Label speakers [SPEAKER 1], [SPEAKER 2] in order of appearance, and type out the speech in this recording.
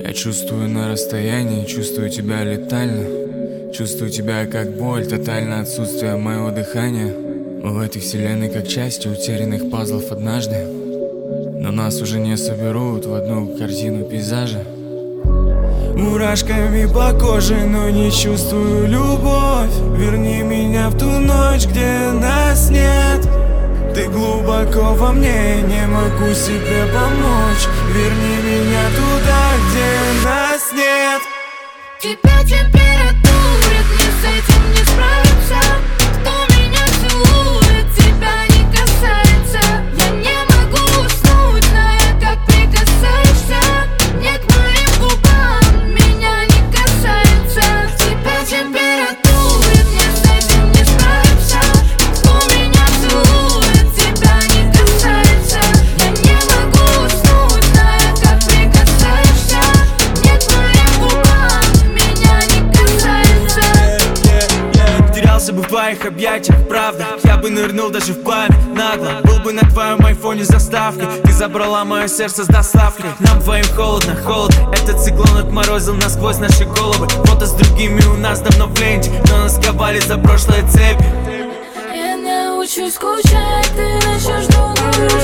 [SPEAKER 1] Я чувствую на расстоянии, чувствую тебя летально. Чувствую тебя как боль, тотальное отсутствие моего дыхания. Мы в этой вселенной как части утерянных пазлов однажды. Но нас уже не соберут в одну картину пейзажа. Мурашками по коже, но не чувствую любовь. Верни меня в ту ночь, где нас нет. Ты глубоко во мне, не могу себе помочь. Верни меня туда, где нас нет.
[SPEAKER 2] Тебя температурит, мне с этим не справиться. Кто меня целует, тебя не касается. Я не могу уснуть, зная, как прикасаешься. Не к моим губам, меня не касается. Тебя температурит, мне с этим не справиться. Кто меня целует, тебя не касается. Я не могу уснуть, зная, как прикасаешься. Не к моим губам, меня не касается.
[SPEAKER 3] Терялся бы в твоих объятиях, правда. Я бы нырнул даже в пламя нагло. Был бы на твоем айфоне заставкой. Ты забрала мое сердце с доставкой. Нам двоим холодно, холодно. Этот циклон отморозил насквозь наши головы. Фото с другими у нас давно в ленте, но нас сковали за прошлые цепи.
[SPEAKER 2] Я научусь скучать, ты начнешь думать.